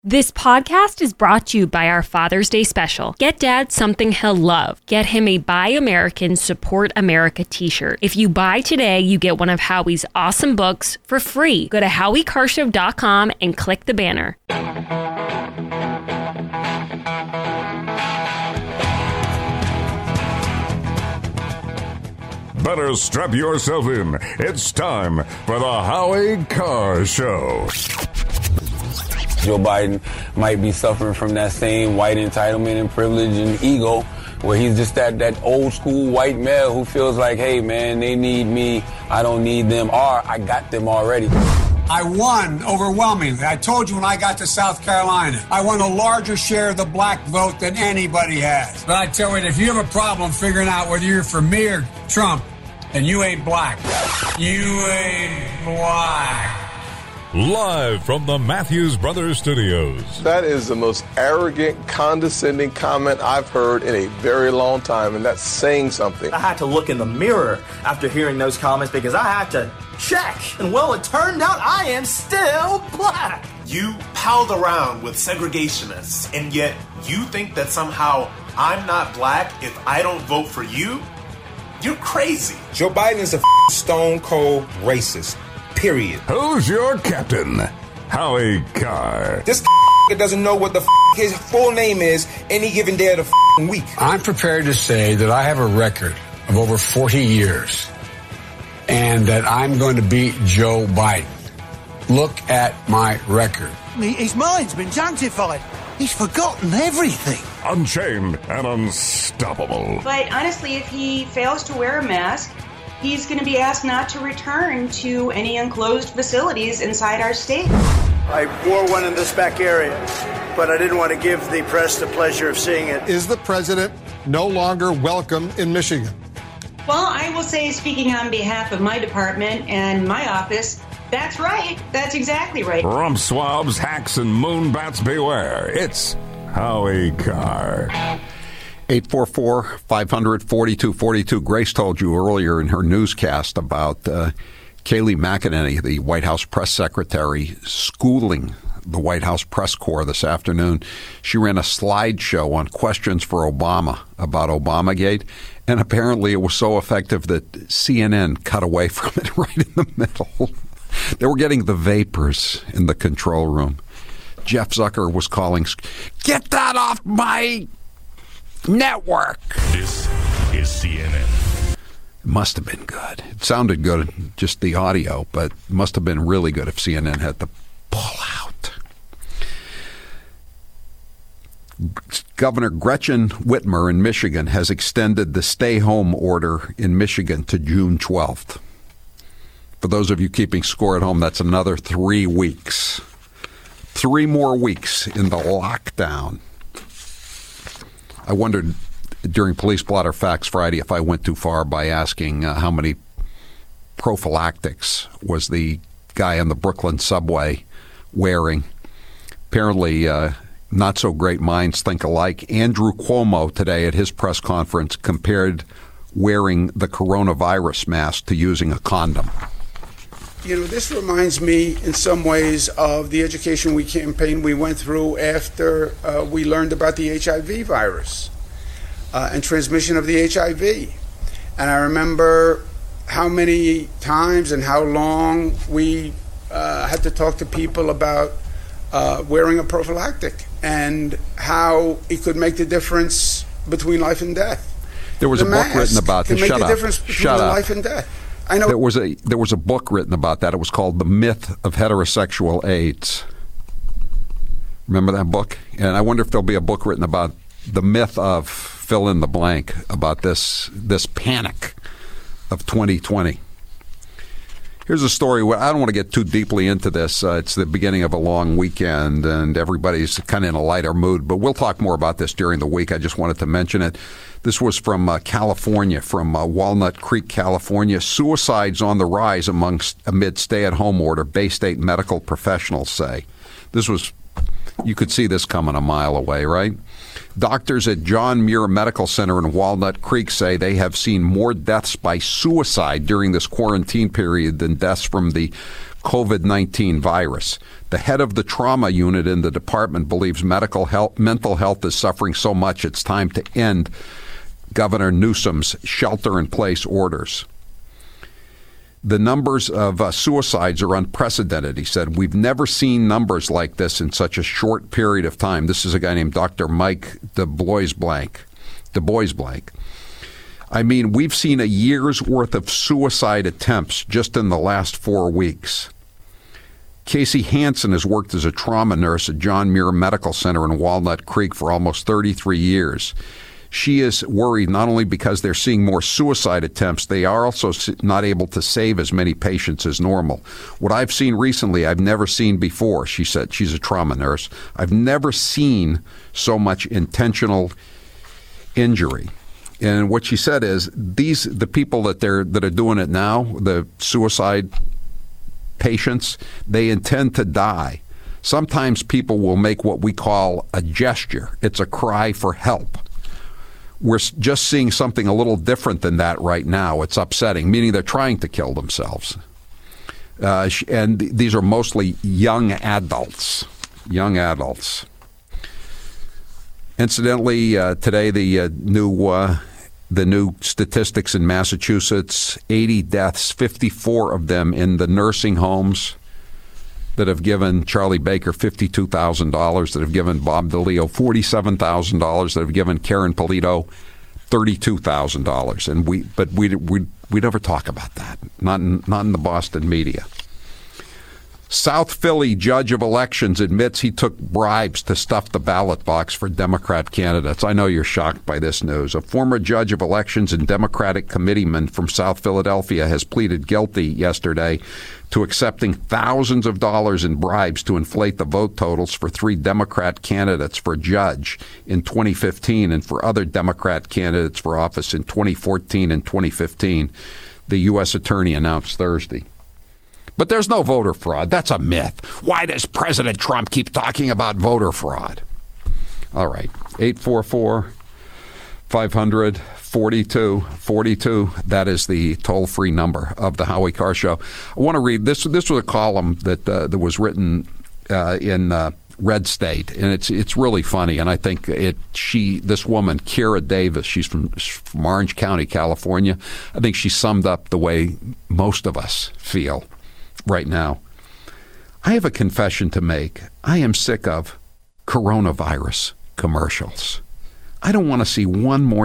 This podcast is brought to you by our Father's Day special. Get Dad something he'll love. Get him a Buy American, Support America t-shirt. If you buy today, you get one of Howie's awesome books for free. Go to HowieCarShow.com and click the banner. Better strap yourself in. It's time for the Howie Carr Show. Joe Biden might be suffering from that same white entitlement and privilege and ego, where he's just that old school white male who feels like, hey, man, they need me, I don't need them, or I got them already. I won overwhelmingly. I told you when I got to South Carolina, I won a larger share of the black vote than anybody has. But I tell you, if you have a problem figuring out whether you're for me or Trump, then you ain't black. You ain't black. Live from the Matthews Brothers Studios. That is the most arrogant, condescending comment I've heard in a very long time, and that's saying something. I had to look in the mirror after hearing those comments because I had to check. And well, it turned out I am still black. You palled around with segregationists, and yet you think that somehow I'm not black if I don't vote for you? You're crazy. Joe Biden is a stone cold racist. Period. Who's your captain? Howie Carr. This doesn't know what the his full name is any given day of the week. I'm prepared to say that I have a record of over 40 years and that I'm going to beat Joe Biden. Look at my record. His mind's been sanctified. He's forgotten everything. Unchained and unstoppable. But honestly, if he fails to wear a mask, he's going to be asked not to return to any enclosed facilities inside our state. I wore one in this back area, but I didn't want to give the press the pleasure of seeing it. Is the president no longer welcome in Michigan? Well, I will say, speaking on behalf of my department and my office, that's right. That's exactly right. Rump swabs, hacks, and moonbats beware. It's Howie Carr. 844-500-4242. Grace told you earlier in her newscast about Kayleigh McEnany, the White House press secretary, schooling the White House press corps this afternoon. She ran a slideshow on questions for Obama about Obamagate, and apparently it was so effective that CNN cut away from it right in the middle. They were getting the vapors in the control room. Jeff Zucker was calling, "Get that off my network." This is CNN. It must have been good. It sounded good, just the audio, but it must have been really good if CNN had to pull out. Governor Gretchen Whitmer in Michigan has extended the stay-home order in Michigan to June 12th. For those of you keeping score at home, that's another 3 weeks. 3 more weeks in the lockdown. I wondered during Police Blotter Facts Friday if I went too far by asking how many prophylactics was the guy on the Brooklyn subway wearing. Apparently, not so great minds think alike. Andrew Cuomo today at his press conference compared wearing the coronavirus mask to using a condom. You know, this reminds me in some ways of the education campaign we went through after we learned about the HIV virus and transmission of the HIV. And I remember how many times and how long we had to talk to people about wearing a prophylactic and how it could make the difference between life and death. There was a book written about this. Shut up. The difference between life and death. I know. There was a book written about that. It was called The Myth of Heterosexual AIDS. Remember that book? And I wonder if there'll be a book written about the myth of fill in the blank about this panic of 2020. Here's a story. I don't want to get too deeply into this. It's the beginning of a long weekend, and everybody's kind of in a lighter mood. But we'll talk more about this during the week. I just wanted to mention it. This was from California, from Walnut Creek, California. Suicides on the rise amid stay-at-home order, Bay State medical professionals say. You could see this coming a mile away, right? Doctors at John Muir Medical Center in Walnut Creek say they have seen more deaths by suicide during this quarantine period than deaths from the COVID-19 virus. The head of the trauma unit in the department believes mental health is suffering so much it's time to end Governor Newsom's shelter-in-place orders. The numbers of suicides are unprecedented, he said. We've never seen numbers like this in such a short period of time. This is a guy named Dr. Mike DuBois-Blanc. I mean, we've seen a year's worth of suicide attempts just in the last 4 weeks. Casey Hansen has worked as a trauma nurse at John Muir Medical Center in Walnut Creek for almost 33 years. She is worried not only because they're seeing more suicide attempts, they are also not able to save as many patients as normal. What I've seen recently, I've never seen before, she said. She's a trauma nurse. I've never seen so much intentional injury. And what she said is the people that are doing it now, the suicide patients, they intend to die. Sometimes people will make what we call a gesture. It's a cry for help. We're just seeing something a little different than that right now. It's upsetting, meaning they're trying to kill themselves. And these are mostly young adults. Incidentally, today the new statistics in Massachusetts, 80 deaths, 54 of them in the nursing homes that have given Charlie Baker $52,000, that have given Bob DeLeo $47,000, that have given Karen Polito $32,000. And we never talk about that, not in the Boston media. South Philly judge of elections admits he took bribes to stuff the ballot box for Democrat candidates. I know you're shocked by this news. A former judge of elections and Democratic committeeman from South Philadelphia has pleaded guilty yesterday to accepting thousands of dollars in bribes to inflate the vote totals for 3 Democrat candidates for judge in 2015 and for other Democrat candidates for office in 2014 and 2015, the U.S. attorney announced Thursday. But there's no voter fraud. That's a myth. Why does President Trump keep talking about voter fraud? All right, 844-500-4242. That is the toll-free number of the Howie Carr Show. I want to read this. This was a column that was written in Red State, and it's really funny. And I think this woman, Kira Davis, she's from Orange County, California. I think she summed up the way most of us feel right now. I have a confession to make. I am sick of coronavirus commercials. I don't want to see one more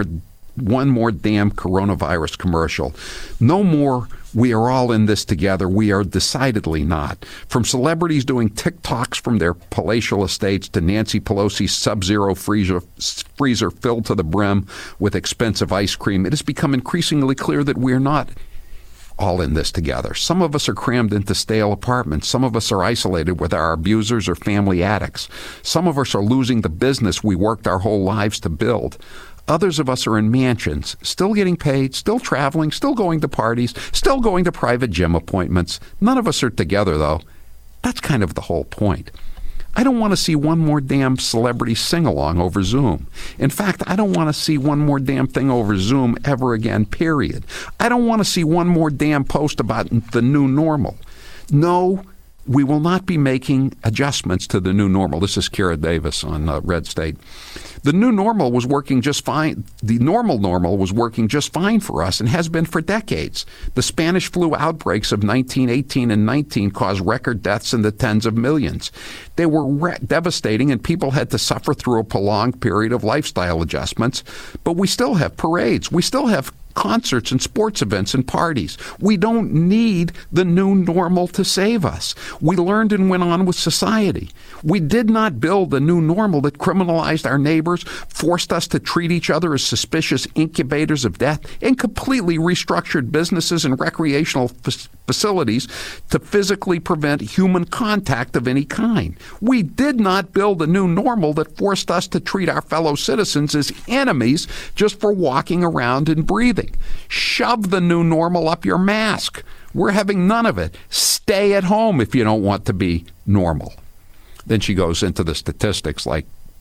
damn coronavirus commercial. No more, we are all in this together. We are decidedly not. From celebrities doing TikToks from their palatial estates to Nancy Pelosi's Sub-Zero freezer filled to the brim with expensive ice cream, it has become increasingly clear that we're not all in this together. Some of us are crammed into stale apartments. Some of us are isolated with our abusers or family addicts. Some of us are losing the business we worked our whole lives to build. Others of us are in mansions, still getting paid, still traveling, still going to parties, still going to private gym appointments. None of us are together, though. That's kind of the whole point. I don't want to see one more damn celebrity sing-along over Zoom. In fact, I don't want to see one more damn thing over Zoom ever again, period. I don't want to see one more damn post about the new normal. No, we will not be making adjustments to the new normal. This is Kira Davis on Red State. The new normal was working just fine. The normal was working just fine for us and has been for decades. The Spanish flu outbreaks of 1918 and 19 caused record deaths in the tens of millions. They were devastating, and people had to suffer through a prolonged period of lifestyle adjustments. But we still have parades. We still have concerts and sports events and parties. We don't need the new normal to save us. We learned and went on with society. We did not build a new normal that criminalized our neighbors, forced us to treat each other as suspicious incubators of death, and completely restructured businesses and recreational facilities to physically prevent human contact of any kind. We did not build a new normal that forced us to treat our fellow citizens as enemies just for walking around and breathing. Shove the new normal up your mask. We're having none of it. Stay at home if you don't want to be normal. Then she goes into the statistics like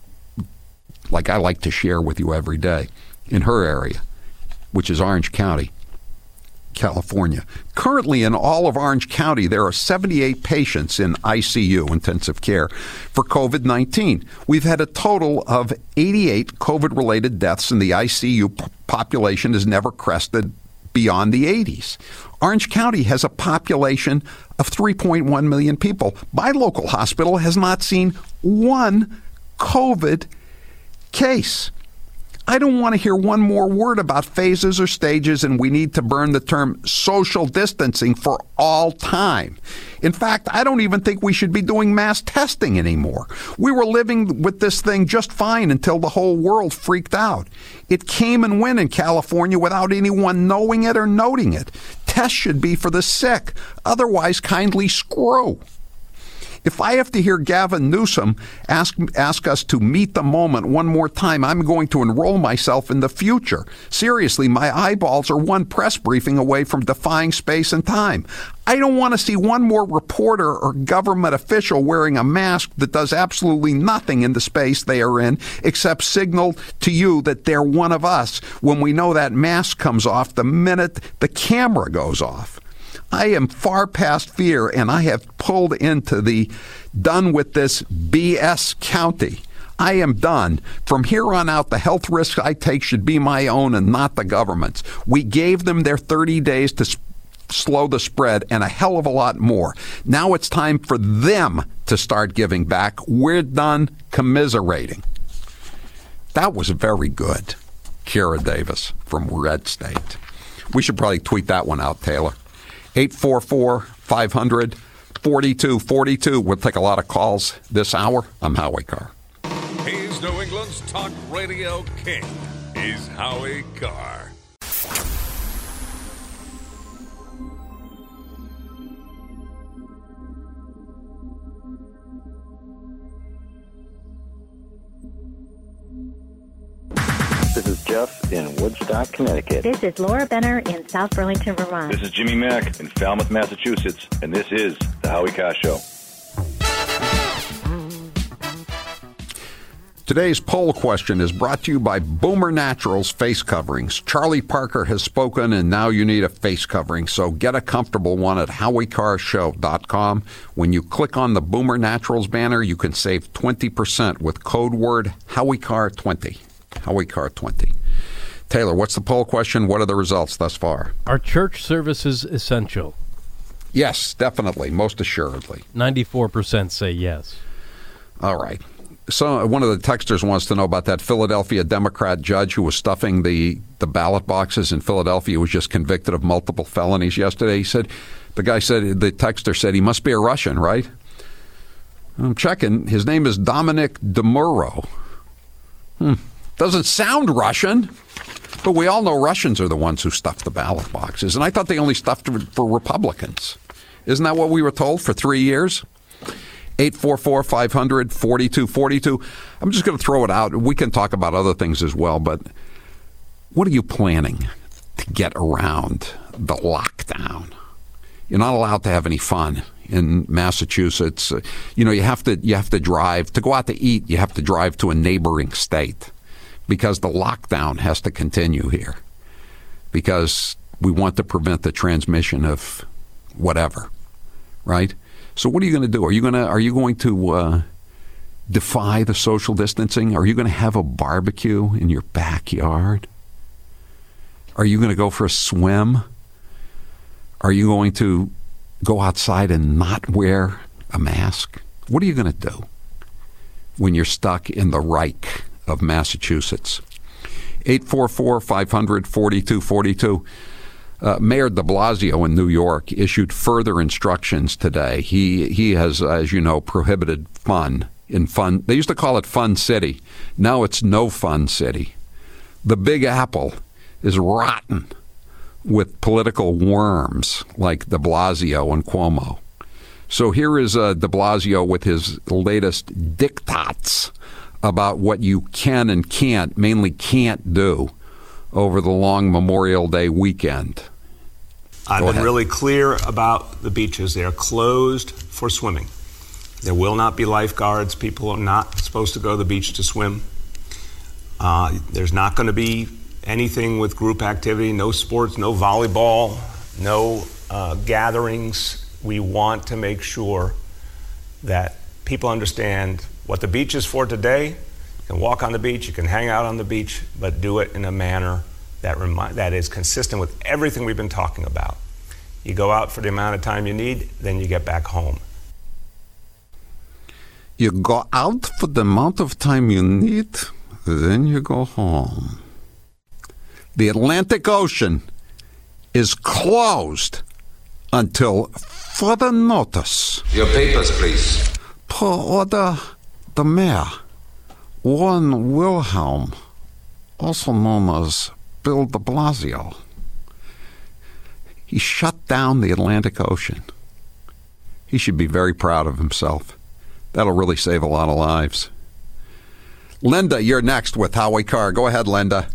I like to share with you every day. In her area, which is Orange County, California. Currently in all of Orange County, there are 78 patients in ICU, intensive care, for COVID-19. We've had a total of 88 COVID-related deaths, and the ICU population has never crested beyond the 80s. Orange County has a population of 3.1 million people. My local hospital has not seen one COVID case. I don't want to hear one more word about phases or stages, and we need to burn the term social distancing for all time. In fact, I don't even think we should be doing mass testing anymore. We were living with this thing just fine until the whole world freaked out. It came and went in California without anyone knowing it or noting it. Tests should be for the sick. Otherwise, kindly screw. If I have to hear Gavin Newsom ask us to meet the moment one more time, I'm going to enroll myself in the future. Seriously, my eyeballs are one press briefing away from defying space and time. I don't want to see one more reporter or government official wearing a mask that does absolutely nothing in the space they are in except signal to you that they're one of us when we know that mask comes off the minute the camera goes off. I am far past fear, and I have pulled into the done with this BS county. I am done. From here on out, the health risks I take should be my own and not the government's. We gave them their 30 days to slow the spread and a hell of a lot more. Now it's time for them to start giving back. We're done commiserating. That was very good. Kira Davis from Red State. We should probably tweet that one out, Taylor. 844-500-4242. We'll take a lot of calls this hour. I'm Howie Carr. He's New England's talk radio king. He's Howie Carr. This is Jeff in Woodstock, Connecticut. This is Laura Benner in South Burlington, Vermont. This is Jimmy Mack in Falmouth, Massachusetts, and this is The Howie Carr Show. Today's poll question is brought to you by Boomer Naturals face coverings. Charlie Parker has spoken, and now you need a face covering, so get a comfortable one at HowieCarrShow.com. When you click on the Boomer Naturals banner, you can save 20% with code word HowieCarr20. HowieCarr20. Taylor, what's the poll question? What are the results thus far? Are church services essential? Yes, definitely, most assuredly. 94% say yes. All right. So one of the texters wants to know about that Philadelphia Democrat judge who was stuffing the ballot boxes in Philadelphia, who was just convicted of multiple felonies yesterday. The texter said, he must be a Russian, right? I'm checking. His name is Dominic DeMuro. Doesn't sound Russian, but we all know Russians are the ones who stuff the ballot boxes. And I thought they only stuffed for Republicans. Isn't that what we were told for 3 years? 844-500-4242. I'm just going to throw it out. We can talk about other things as well, but what are you planning to get around the lockdown? You're not allowed to have any fun in Massachusetts. You have to drive. To go out to eat, you have to drive to a neighboring state because the lockdown has to continue here because we want to prevent the transmission of whatever, right? So what are you going to do? Are you going to defy the social distancing? Are you going to have a barbecue in your backyard? Are you going to go for a swim? Are you going to go outside and not wear a mask? What are you going to do when you're stuck in the Reich of Massachusetts? 844-500-4242. Mayor de Blasio in New York issued further instructions today. He has, as you know, prohibited fun. They used to call it Fun City. Now it's No Fun City. The Big Apple is rotten with political worms like de Blasio and Cuomo. So here is de Blasio with his latest diktats about what you can and can't, mainly can't do, over the long Memorial Day weekend. I've been really clear about the beaches. They are closed for swimming. There will not be lifeguards. People are not supposed to go to the beach to swim. There's not going to be anything with group activity, no sports, no volleyball, no gatherings. We want to make sure that people understand what the beach is for today. You can walk on the beach, you can hang out on the beach, but do it in a manner that is consistent with everything we've been talking about. You go out for the amount of time you need, then you get back home. You go out for the amount of time you need, then you go home. The Atlantic Ocean is closed until further notice. Your papers, please. Per order the mayor, Warren Wilhelm, also known as Bill de Blasio. He shut down the Atlantic Ocean. He should be very proud of himself. That'll really save a lot of lives. Linda, you're next with Howie Carr. Go ahead, Linda.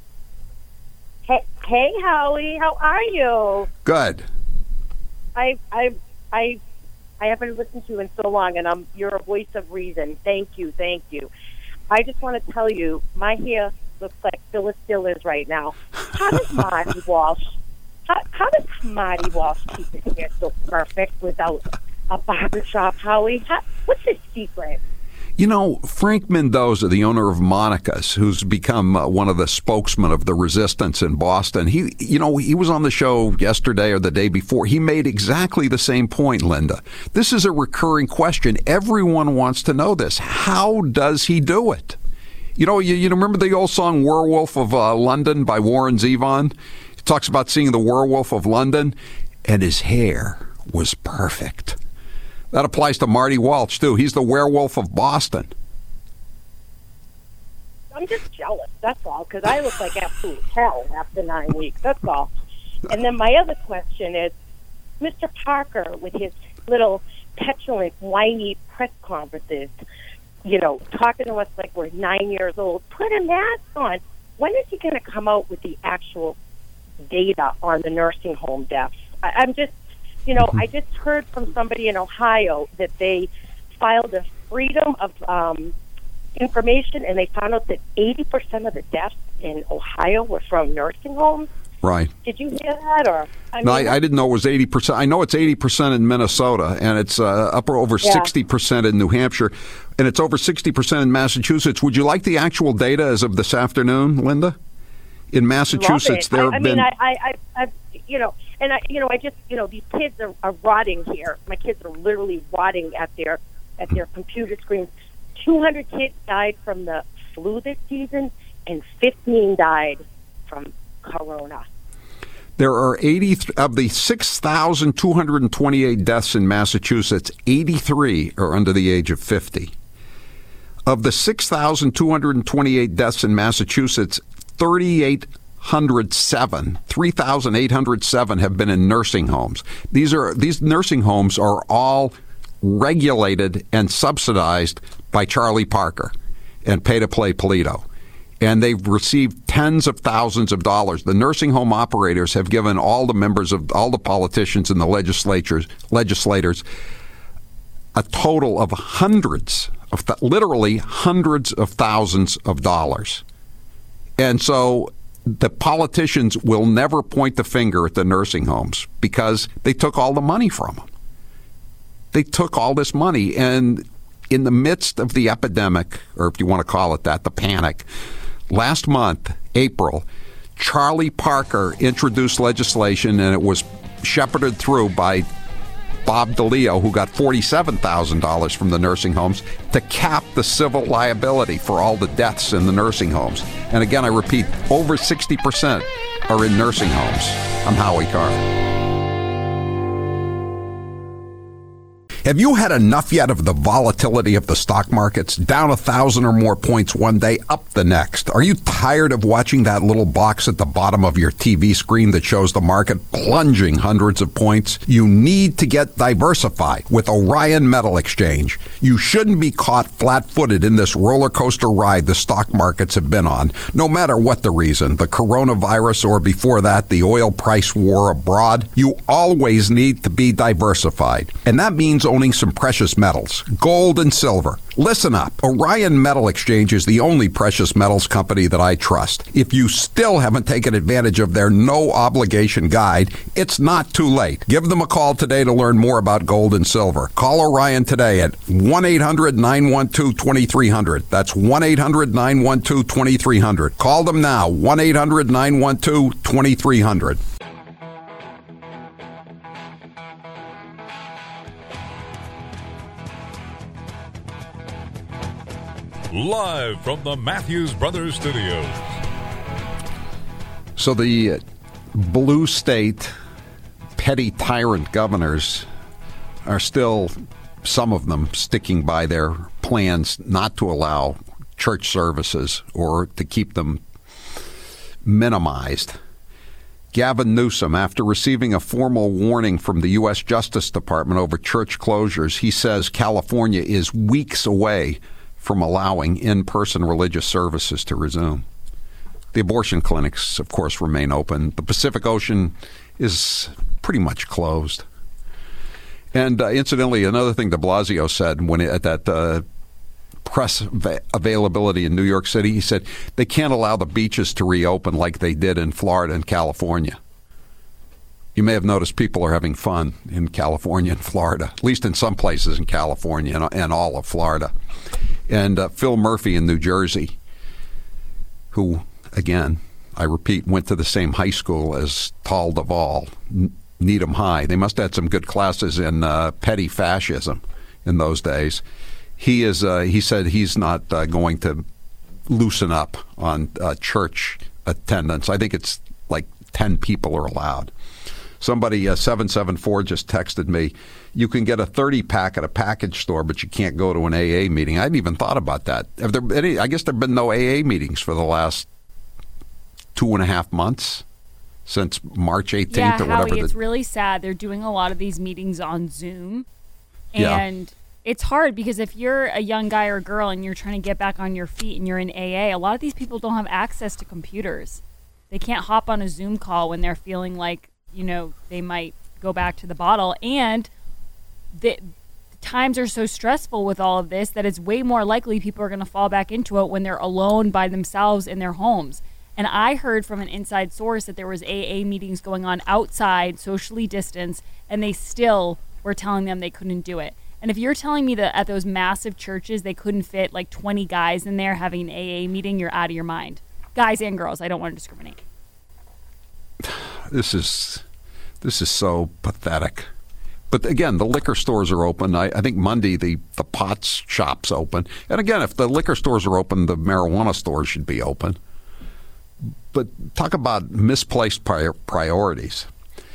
Hey, Howie. How are you? Good. I haven't listened to you in so long, and you're a voice of reason. Thank you. I just want to tell you, my hair looks like Phyllis Dillers right now. How does Marty Walsh? How does Marty Walsh keep his hair so perfect without a barbershop, Howie? What's his secret? You know, Frank Mendoza, the owner of Monica's, who's become one of the spokesmen of the resistance in Boston, he was on the show yesterday or the day before. He made exactly the same point, Linda. This is a recurring question. Everyone wants to know this. How does he do it? You know, you remember the old song Werewolf of London by Warren Zevon? He talks about seeing the Werewolf of London, and his hair was perfect. That applies to Marty Walsh, too. He's the werewolf of Boston. I'm just jealous, that's all, because I look like absolute hell after 9 weeks, that's all. And then my other question is, Mr. Parker, with his little petulant, whiny press conferences, talking to us like we're 9 years old, put a mask on. When is he going to come out with the actual data on the nursing home deaths? I'm just... I just heard from somebody in Ohio that they filed a freedom of information, and they found out that 80% of the deaths in Ohio were from nursing homes. Right. Did you hear that? Or I didn't know it was 80%. I know it's 80% in Minnesota, and it's up over 60% in New Hampshire, and it's over 60% in Massachusetts. Would you like the actual data as of this afternoon, Linda? In Massachusetts, there have been... these kids are rotting here. My kids are literally rotting at their computer screens. 200 kids died from the flu this season, and 15 died from corona. There are 80 of the 6,228 deaths in Massachusetts. 83 are under the age of 50. Of the 6,228 deaths in Massachusetts, 3,807 have been in nursing homes. These nursing homes are all regulated and subsidized by Charlie Parker and Pay to Play Polito. And they've received tens of thousands of dollars. The nursing home operators have given all the members of all the politicians and the legislators a total of literally hundreds of thousands of dollars. And so the politicians will never point the finger at the nursing homes because they took all the money from them. They took all this money, and in the midst of the epidemic, or if you want to call it that, the panic, last month, April, Charlie Parker introduced legislation, and it was shepherded through by Bob DeLeo, who got $47,000 from the nursing homes, to cap the civil liability for all the deaths in the nursing homes. And again, I repeat, over 60% are in nursing homes. I'm Howie Carr. Have you had enough yet of the volatility of the stock markets? Down 1,000 or more points one day, up the next. Are you tired of watching that little box at the bottom of your TV screen that shows the market plunging hundreds of points? You need to get diversified with Orion Metal Exchange. You shouldn't be caught flat-footed in this roller coaster ride the stock markets have been on, no matter what the reason, the coronavirus or before that, the oil price war abroad. You always need to be diversified. And that means owning some precious metals, gold and silver. Listen up. Orion Metal Exchange is the only precious metals company that I trust. If you still haven't taken advantage of their no-obligation guide, it's not too late. Give them a call today to learn more about gold and silver. Call Orion today at 1-800-912-2300. That's 1-800-912-2300. Call them now, 1-800-912-2300. Live from the Matthews Brothers Studios. So the blue state petty tyrant governors are still, some of them, sticking by their plans not to allow church services or to keep them minimized. Gavin Newsom, after receiving a formal warning from the U.S. Justice Department over church closures, he says California is weeks away from allowing in-person religious services to resume. The abortion clinics, of course, remain open. The Pacific Ocean is pretty much closed. And incidentally, another thing de Blasio said when at that press availability in New York City, he said they can't allow the beaches to reopen like they did in Florida and California. You may have noticed people are having fun in California and Florida, at least in some places in California and all of Florida. And Phil Murphy in New Jersey, who, again, I repeat, went to the same high school as Tal Duvall, Needham High. They must have had some good classes in petty fascism in those days. He said he's not going to loosen up on church attendance. I think it's like 10 people are allowed. Somebody, 774, just texted me, you can get a 30-pack at a package store, but you can't go to an AA meeting. I hadn't even thought about that. Have there been any? I guess there have been no AA meetings for the last 2.5 months, since March 18th or whatever. Howie, it's really sad. They're doing a lot of these meetings on Zoom. And it's hard because if you're a young guy or girl and you're trying to get back on your feet and you're in AA, a lot of these people don't have access to computers. They can't hop on a Zoom call when they're feeling like, they might go back to the bottle. And the times are so stressful with all of this that it's way more likely people are going to fall back into it when they're alone by themselves in their homes. And I heard from an inside source that there was AA meetings going on outside, socially distanced, and they still were telling them they couldn't do it. And if you're telling me that at those massive churches they couldn't fit like 20 guys in there having an AA meeting, you're out of your mind. Guys and girls, I don't want to discriminate. This is so pathetic. But again, the liquor stores are open. I think Monday the pot shop's open. And again, if the liquor stores are open, the marijuana stores should be open. But talk about misplaced priorities.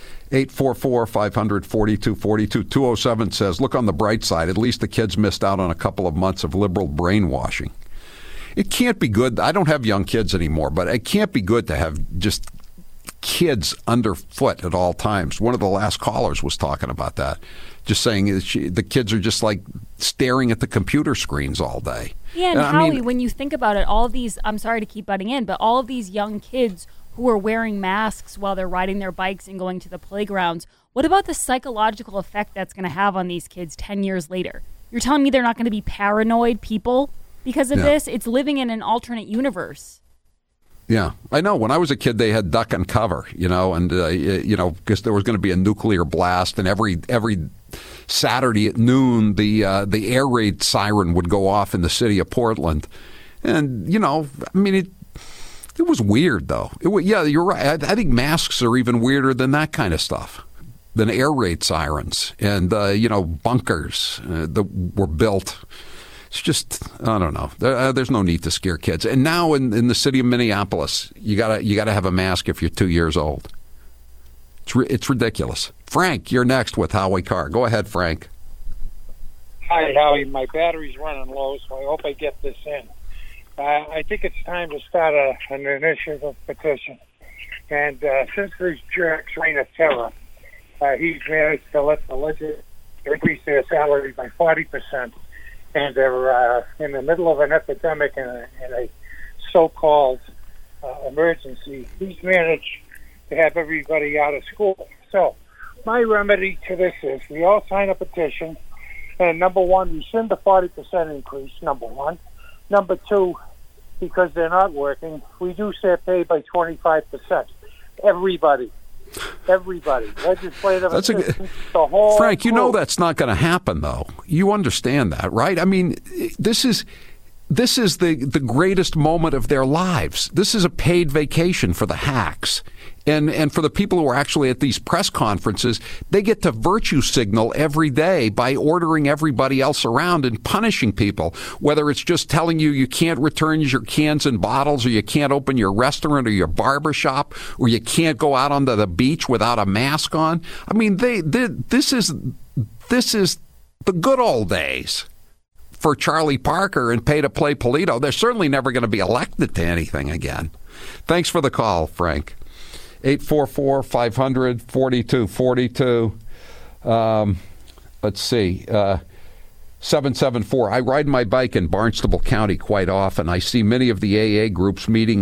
844-500-4242. 207 says, look on the bright side. At least the kids missed out on a couple of months of liberal brainwashing. It can't be good. I don't have young kids anymore, but it can't be good to have just kids underfoot at all times. One of the last callers was talking about that, just saying the kids are just like staring at the computer screens all day. Yeah, and Howie, when you think about it, all of these, I'm sorry to keep butting in, but all of these young kids who are wearing masks while they're riding their bikes and going to the playgrounds, what about the psychological effect that's going to have on these kids 10 years later? You're telling me they're not going to be paranoid people because of this? It's living in an alternate universe. Yeah, I know. When I was a kid, they had duck and cover, and because there was going to be a nuclear blast, and every Saturday at noon, the air raid siren would go off in the city of Portland, and it was weird though. You're right. I think masks are even weirder than that kind of stuff, than air raid sirens and bunkers that were built. It's just, I don't know. There's no need to scare kids. And now in the city of Minneapolis, you gotta have a mask if you're 2 years old. It's ridiculous. Frank, you're next with Howie Carr. Go ahead, Frank. Hi, Howie. My battery's running low, so I hope I get this in. I think it's time to start an initiative petition. And since this jerk's reign of terror, he's managed to let the legislature increase their salary by 40%. And they're in the middle of an epidemic and a so-called emergency. He's managed to have everybody out of school. So my remedy to this is we all sign a petition And number one, rescind the 40% increase, number one. Number two, because they're not working, reduce their pay by 25%. Everybody. Legislative assistants, the whole Frank, you group. know that's not going to happen, though. You understand that, right? I mean, this is the greatest moment of their lives. This is a paid vacation for the hacks. And for the people who are actually at these press conferences, they get to virtue signal every day by ordering everybody else around and punishing people, whether it's just telling you can't return your cans and bottles, or you can't open your restaurant or your barber shop, or you can't go out onto the beach without a mask on. I mean, this is the good old days for Charlie Parker and pay-to-play Polito. They're certainly never going to be elected to anything again. Thanks for the call, Frank. 844-500-4242. Let's see. 774. I ride my bike in Barnstable County quite often. I see many of the AA groups meeting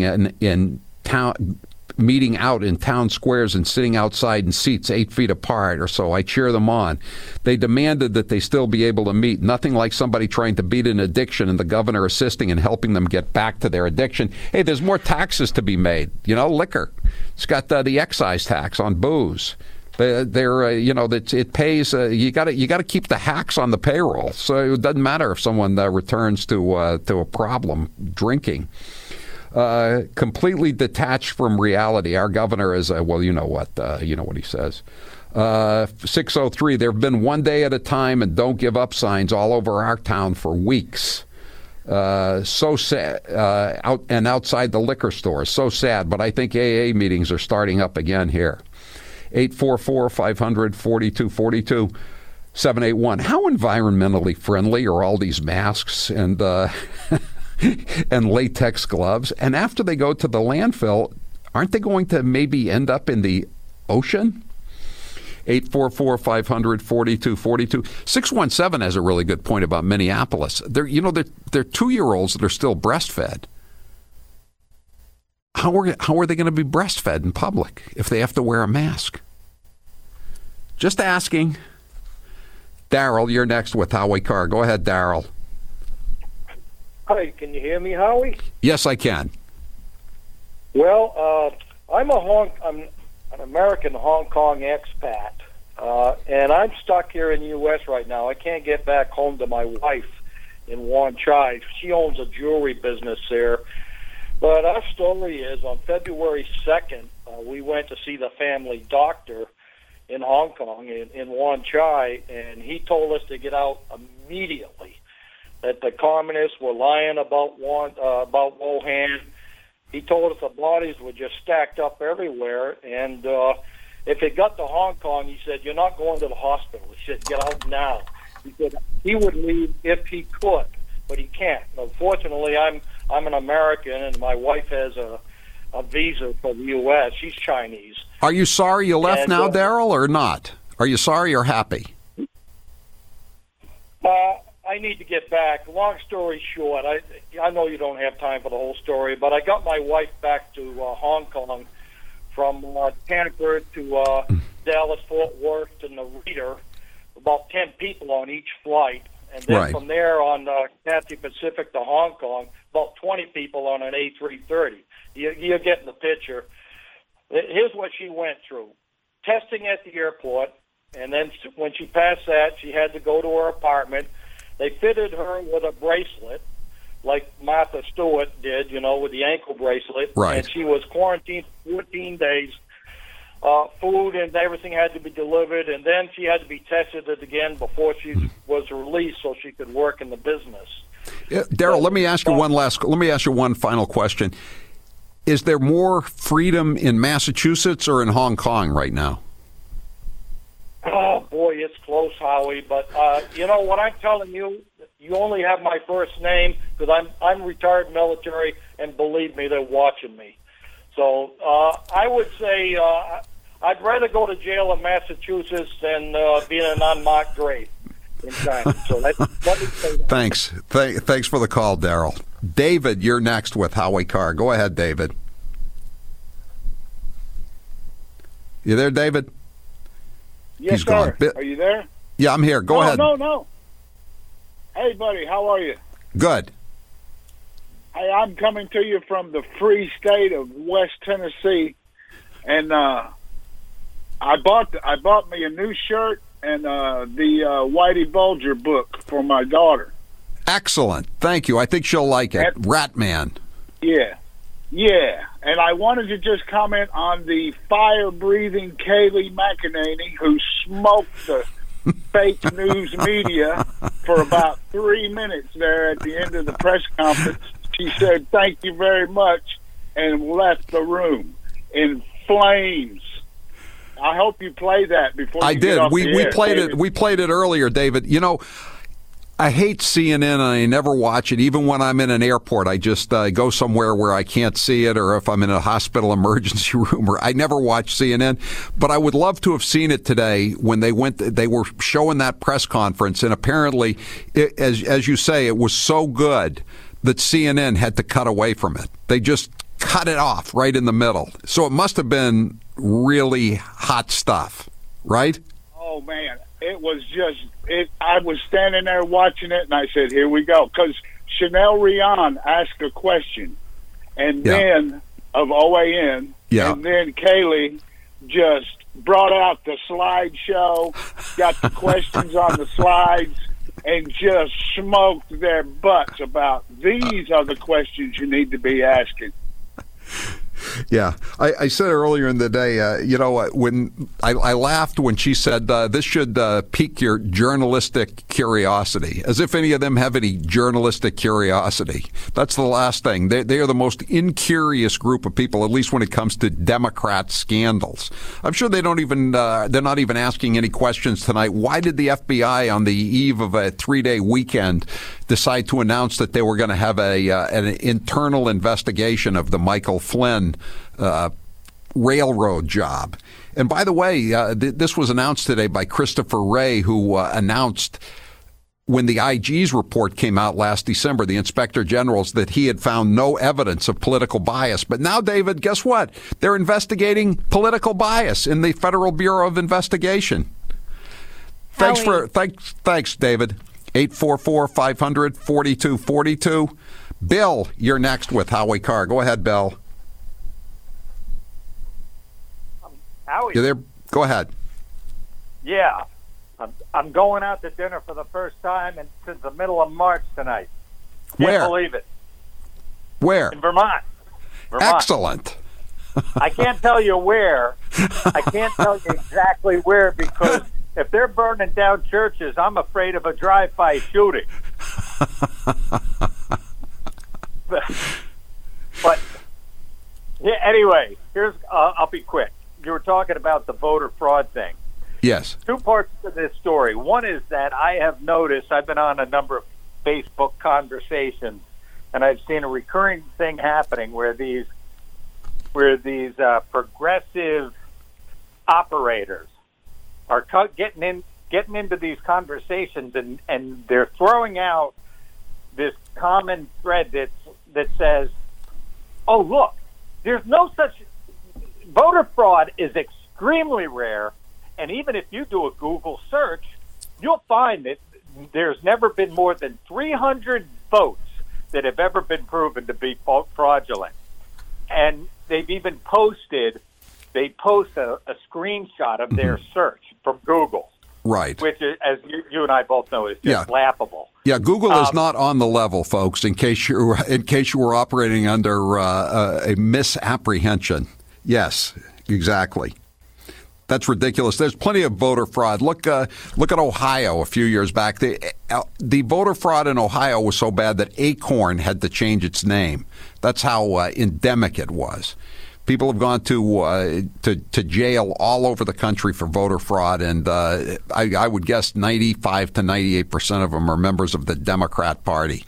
out in town squares and sitting outside in seats 8 feet apart or so. I cheer them on. They demanded that they still be able to meet. Nothing like somebody trying to beat an addiction and the governor assisting and helping them get back to their addiction. Hey, there's more taxes to be made. Liquor. It's got the excise tax on booze. It pays. You got to keep the hacks on the payroll. So it doesn't matter if someone returns to a problem drinking. Completely detached from reality. Our governor is, you know what he says. 603, there have been one day at a time and don't give up signs all over our town for weeks. So sad, outside the liquor stores. So sad, but I think AA meetings are starting up again here. 844-500-4242. 781. How environmentally friendly are all these masks and and latex gloves? And after they go to the landfill, aren't they going to maybe end up in the ocean? 844-500-4242. 617 has a really good point about Minneapolis. They're 2-year-olds that are still breastfed. How are they going to be breastfed in public if they have to wear a mask? Just asking. Daryl, you're next with Howie Carr. Go ahead, Daryl. Hi, can you hear me, Howie? Yes, I can. Well, I'm an American Hong Kong expat, and I'm stuck here in the U.S. right now. I can't get back home to my wife in Wan Chai. She owns a jewelry business there. But our story is, on February 2nd, we went to see the family doctor in Hong Kong, in Wan Chai, and he told us to get out immediately, that the communists were lying about Wuhan. He told us the bodies were just stacked up everywhere, and if it got to Hong Kong, he said, you're not going to the hospital. He said, get out now. He said he would leave if he could, but he can't. Unfortunately, I'm an American, and my wife has a visa for the U.S. She's Chinese. Are you sorry you left now, Daryl, or not? Are you sorry or happy? I need to get back. Long story short, I know you don't have time for the whole story, but I got my wife back to Hong Kong from Canberra to Dallas-Fort Worth to Narita, about 10 people on each flight. And then from there on Cathay Pacific to Hong Kong, about 20 people on an A330. You're getting the picture. Here's what she went through. Testing at the airport, and then when she passed that, she had to go to her apartment. They fitted her with a bracelet, like Martha Stewart did, with the ankle bracelet. Right. And she was quarantined for 14 days. Food and everything had to be delivered, and then she had to be tested again before she was released so she could work in the business. Daryl, let me ask you one final question. Is there more freedom in Massachusetts or in Hong Kong right now? Oh, boy, it's close, Howie. But what I'm telling you, you only have my first name because I'm retired military, and believe me, they're watching me. So I would say I'd rather go to jail in Massachusetts than be in an unmarked grave in China. So let me say that. Thanks. Thanks for the call, Daryl. David, you're next with Howie Carr. Go ahead, David. You there, David? Yes, He's sir. gone. Are you there? Yeah, I'm here. Go ahead. No. Hey, buddy, how are you? Good. Hey, I'm coming to you from the free state of West Tennessee, and I bought me a new shirt and the Whitey Bulger book for my daughter. Excellent. Thank you. I think she'll like it. Ratman. Yeah. And I wanted to just comment on the fire-breathing Kayleigh McEnany, who smoked the fake news media for about 3 minutes there at the end of the press conference. She said, "Thank you very much," and left the room in flames. I hope you play that before you get off the air. We played David. it. We played it earlier, David. You know, I hate CNN, and I never watch it. Even when I'm in an airport, I just go somewhere where I can't see it, or if I'm in a hospital emergency room, or I never watch CNN. But I would love to have seen it today when they were showing that press conference, and apparently, as you say, it was so good that CNN had to cut away from it. They just cut it off right in the middle. So it must have been really hot stuff, right? Oh, man. It was just, I was standing there watching it, and I said, here we go. Because Chanel Rion asked a question, and then, of OAN, and then Kayleigh just brought out the slideshow, got the questions on the slides, and just smoked their butts about these are the questions you need to be asking. Yeah, I said earlier in the day, when I laughed when she said this should pique your journalistic curiosity, as if any of them have any journalistic curiosity. That's the last thing. They are the most incurious group of people, at least when it comes to Democrat scandals. I'm sure they're not even asking any questions tonight. Why did the FBI, on the eve of a 3-day weekend, decide to announce that they were going to have an internal investigation of the Michael Flynn railroad job? And by the way, this was announced today by Christopher Wray, who announced when the IG's report came out last December, the Inspector General's, that he had found no evidence of political bias. But now, David, guess what? They're investigating political bias in the Federal Bureau of Investigation. Thanks, David. 844-500-4242. Bill, you're next with Howie Carr. Go ahead, Bill. Howie. You there? Go ahead. Yeah. I'm going out to dinner for the first time since the middle of March tonight. Can't believe it. Where? In Vermont. Excellent. I can't tell you where. I can't tell you exactly where, because if they're burning down churches, I'm afraid of a drive-by shooting. But yeah, anyway, I'll be quick. You were talking about the voter fraud thing. Yes. Two parts to this story. One is that I have noticed, I've been on a number of Facebook conversations, and I've seen a recurring thing happening where these progressive operators are getting into these conversations, and they're throwing out this common thread that says, "Oh, look, there's no such voter fraud is extremely rare, and even if you do a Google search, you'll find that there's never been more than 300 votes that have ever been proven to be fraudulent." And they've even posted a screenshot of their search from Google. Right. Which, as you and I both know, is just laughable. Yeah, Google is not on the level, folks, in case you were operating under a misapprehension. Yes, exactly. That's ridiculous. There's plenty of voter fraud. Look at Ohio a few years back. The voter fraud in Ohio was so bad that Acorn had to change its name. That's how endemic it was. People have gone to jail all over the country for voter fraud, and I would guess 95 to 98% of them are members of the Democrat Party.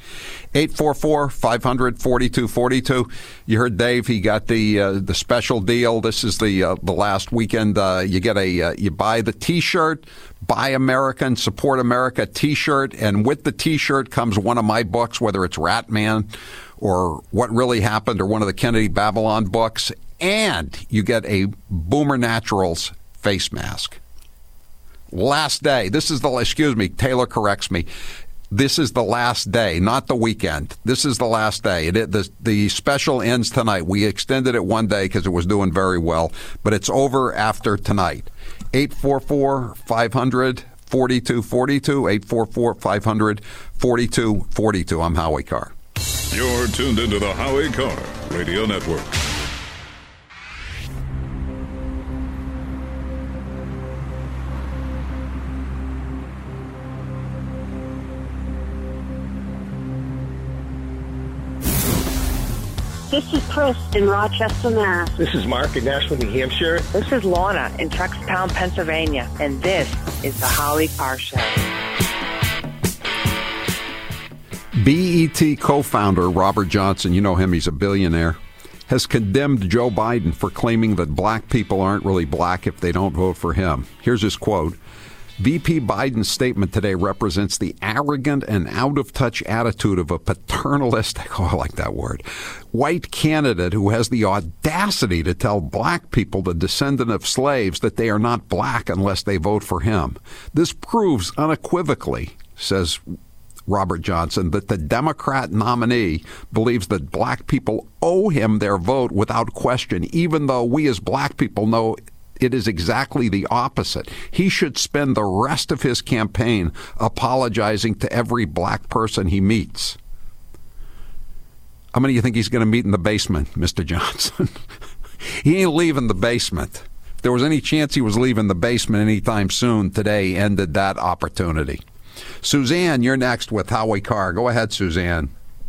844-500-4242. You heard Dave. He got the special deal. This is the last weekend. You get you buy the T-shirt, Buy American, Support America T-shirt, and with the T-shirt comes one of my books, whether it's Ratman or What Really Happened or one of the Kennedy Babylon books, and you get a Boomer Naturals face mask. Last day. This is Taylor corrects me. This is the last day, not the weekend. This is the last day. The special ends tonight. We extended it one day because it was doing very well, but it's over after tonight. 844-500-4242, 844-500-4242. I'm Howie Carr. You're tuned into the Howie Carr Radio Network. This is Chris in Rochester, Mass. This is Mark in Nashville, New Hampshire. This is Lorna in Truxtown, Pennsylvania. And this is the Howie Carr Show. BET co-founder Robert Johnson, you know him, he's a billionaire, has condemned Joe Biden for claiming that black people aren't really black if they don't vote for him. Here's his quote. VP Biden's statement today represents the arrogant and out-of-touch attitude of a paternalistic, I like that word, white candidate who has the audacity to tell black people, the descendant of slaves, that they are not black unless they vote for him. This proves unequivocally, says Robert Johnson, that the Democrat nominee believes that black people owe him their vote without question, even though we as black people know it is exactly the opposite. He should spend the rest of his campaign apologizing to every black person he meets. How many of you think he's going to meet in the basement, Mr. Johnson? He ain't leaving the basement. If there was any chance he was leaving the basement anytime soon, today ended that opportunity. Suzanne, you're next with Howie Carr. Go ahead, Suzanne.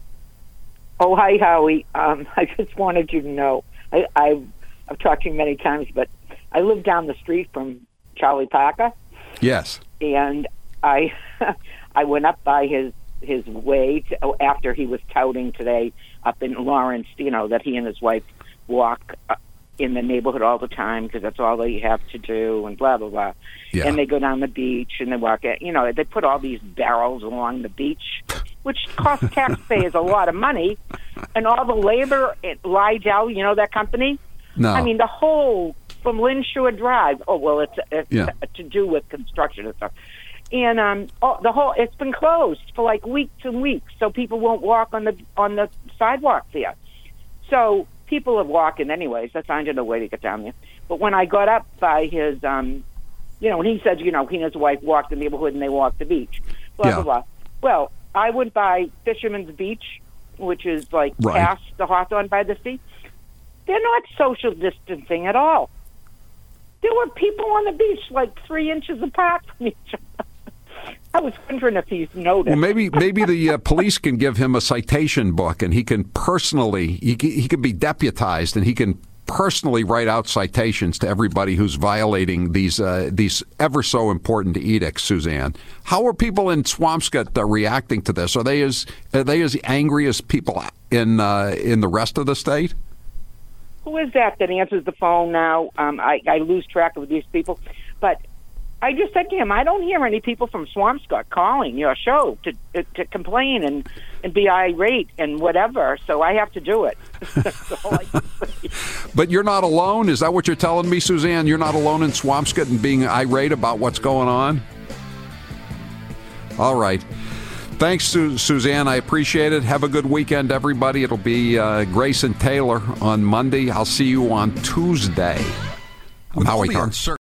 Oh, hi, Howie. I just wanted you to know, I've talked to you many times, but I live down the street from Charlie Parker. Yes. And I went up by his way after he was touting today up in Lawrence, that he and his wife walk in the neighborhood all the time because that's all they have to do and blah, blah, blah. Yeah. And they go down the beach and they walk at, they put all these barrels along the beach, which costs taxpayers a lot of money. And all the labor at Lidell, that company? No. I mean, the whole... from Lynn Shore Drive. Oh, well, it's to do with construction and stuff. And it's been closed for like weeks and weeks, so people won't walk on the sidewalk there. So people are walking anyways. That's finding a way to get down there. But when I got up by his, and he said, he and his wife walked the neighborhood and they walked the beach. Blah, blah, blah. Well, I went by Fisherman's Beach, which is like past the Hawthorne by the sea. They're not social distancing at all. There were people on the beach like 3 inches apart from each other. I was wondering if he's noticed. Well, maybe the police can give him a citation book, and he can personally he can be deputized, and he can personally write out citations to everybody who's violating these ever so important edicts. Suzanne, how are people in Swampscott reacting to this? Are they as angry as people in the rest of the state? Who is that answers the phone now? I lose track of these people. But I just said to him, I don't hear any people from Swampscott calling your show to complain and be irate and whatever, so I have to do it. That's all I can say. But you're not alone? Is that what you're telling me, Suzanne? You're not alone in Swampscott and being irate about what's going on? All right. Thanks, Suzanne. I appreciate it. Have a good weekend, everybody. It'll be Grayson Taylor on Monday. I'll see you on Tuesday. I'm Howie Carr.